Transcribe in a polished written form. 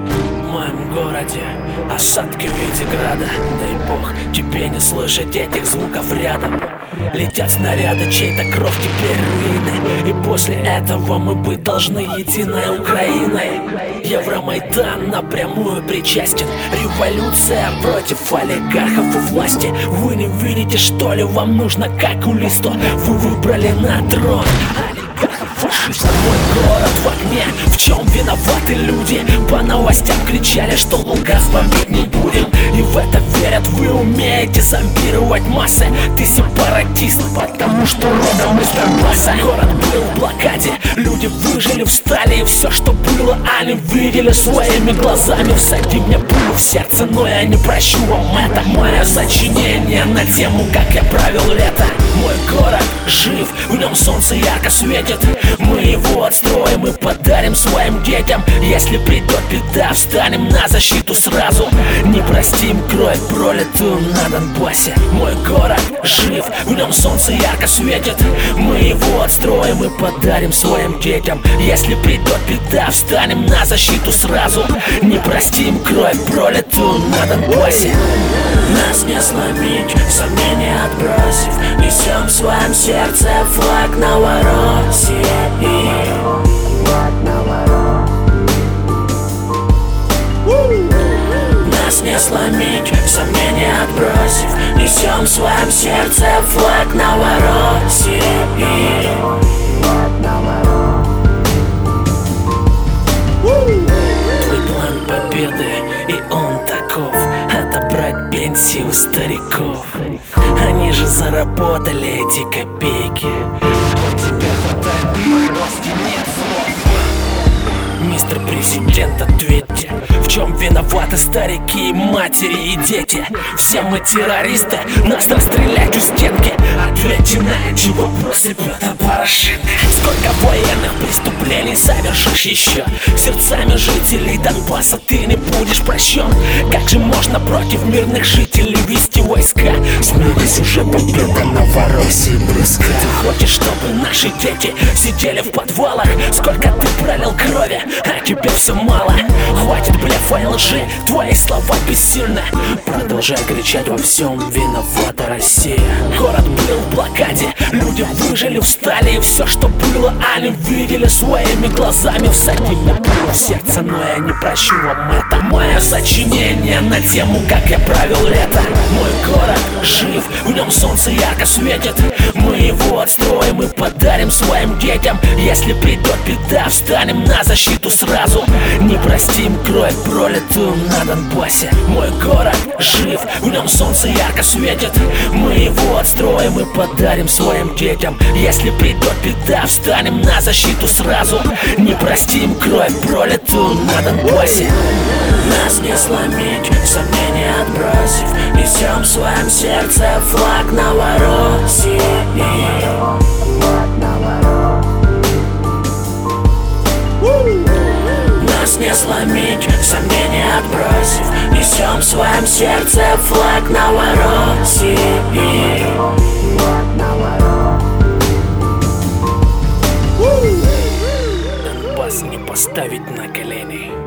В моем городе осадки в виде града. Дай бог тебе не слышать этих звуков рядом. Летят снаряды, чей-то кровь теперь руины. И после этого мы быть должны единой Украиной. Евромайдан напрямую причастен. Революция против олигархов и власти. Вы не видите, что ли, вам нужно как улисту? Вы выбрали на трон фашистов. Мой город в огне, в чем виноваты люди? По новостям кричали, что Луганск бомбить не будем. И в это верят, вы умеете зомбировать массы. Ты сепаратист, потому что родом из Донбасса. Город был в блокаде, люди выжили, встали. И все, что было, они видели своими глазами. Всади мне пулю в сердце, но я не прощу вам это. Мое сочинение на тему, как я провел лето. Мой город жив, в нем солнце ярко светит. Мы его отстроим и подарим своим детям. Если придет беда, встанем на защиту сразу. Не простим кровь, пролитую на Донбассе. Мой город жив, в нем солнце ярко светит. Мы его отстроим и подарим своим детям. Если придет беда, встанем на защиту сразу. Не простим кровь, пролитую на Донбассе. Нас не сломить, сомнения отбросив. Несем в своем сердце флаг Новороссии. Нас не сломить, сомнения отбросив. Несем в своем сердце флаг Новороссии. Твой план победы, и он таков: отобрать пенсию стариков. Они же заработали эти копейки. Тебе хватает милости, нет слов. Мистер Президент, ответьте, в чем виноваты старики, матери и дети? Все мы террористы, нас расстрелять у стенки. Ответьте на эти вопросы, Петр Порошенко. Сколько военных преступлений совершишь еще? Сердцами жителей Донбасса ты не будешь прощен. Как же можно против мирных жителей вести войска? Смирись уже, победа Новороссии близка. Ты хочешь, чтобы наши дети сидели в подвалах? Сколько ты пролил крови, а тебе все мало. Хватит блефа и лжи, твои слова бессильны. Продолжай кричать, во всем виновата Россия. Город был в блокаде, люди выжили, встали. И все, что было, они видели своими глазами. Всади мне пулю в сердце, но я не прощу вам это. Мое сочинение на тему, как я провел лето. Мой город жив, в нем солнце ярко светит. Мы его отстроим и подарим своим детям. Если придет беда, встанем на защиту сразу. Не простим кровь, пролитую на Донбассе. Мой город жив, в нем солнце ярко светит. Мы его отстроим и подарим своим детям. Если придет беда, встанем на защиту сразу. Не простим кровь, пролитую на Донбассе. Нас не сломить, сомнения отбросив. Несем в своем сердце флаг Новороссии. Нас не сломить, сомнения отбросив. Несем в своем сердце флаг Новороссии. Донбасс не поставить на колени.